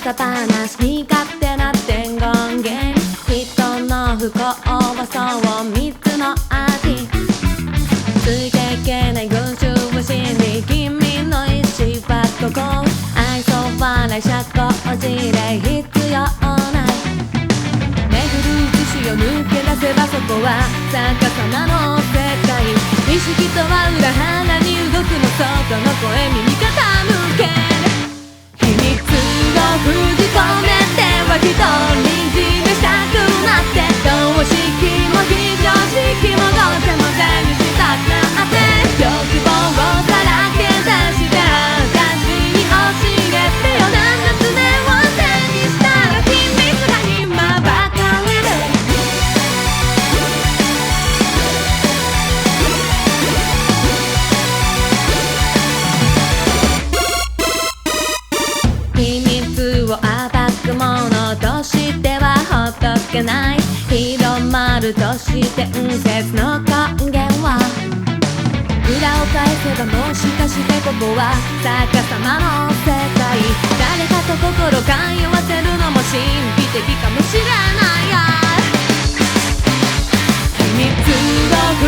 噂話に勝手な伝言源、人の不幸はそう三つの味、ついていけない群衆を心理、君の意志はどこ、愛想笑い社交辞令必要ない、巡る寿司を抜け出せばそこは逆さまの世界、意識とは裏腹に動くの外の声耳傾ける、秘密を封じ込めては人に示したくなって、常識も非常識もどうせも全にしたくなって、欲望をさらけ出して私に教えてよ、7つ目を手にしたら秘密が今ばかりで、秘密を暴くものとしてはほっとけない、広まるとして説の根源は、裏を返せばもしかしてここは逆さまの世界、誰かと心通わせるのも神秘的かもしれないや、秘密を封